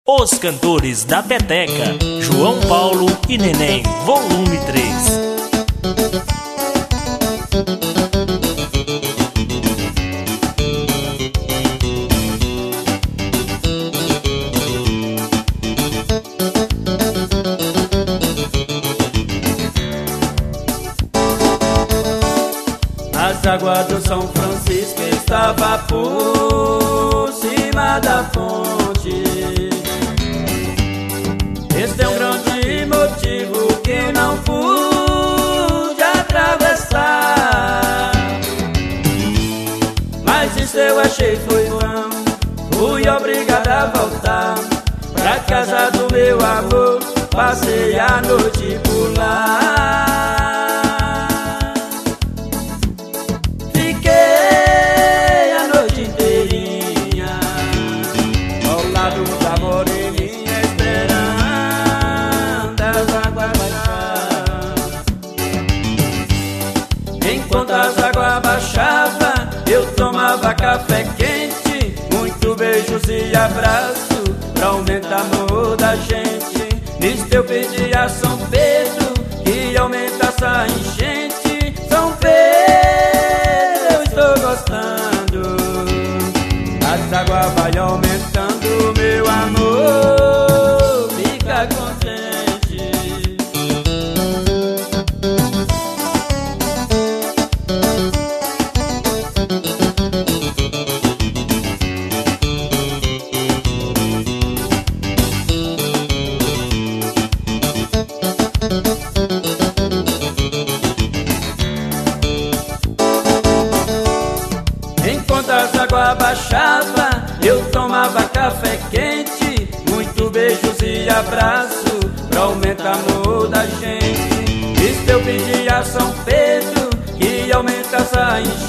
Os Cantores da Peteca, João Paulo e Neném, volume 3. As águas do São Francisco estava por cima da fonte. Este é um grande motivo que não pude atravessar. Mas isso eu achei foi vão. Fui obrigada a voltar pra casa do meu avô. Passei a noite por lá. Enquanto as águas baixavam, eu tomava café quente, muito beijos e abraço pra aumentar o amor da gente. Nisso eu pedi a São Pedro que aumentasse a enchente. São Pedro, eu estou gostando. As águas vai aumentando, meu amor, fica contente. Enquanto as águas baixavam, eu tomava café quente, muito beijos e abraço pra aumentar o amor da gente. Isso eu pedi a São Pedro que aumentasse a enchente.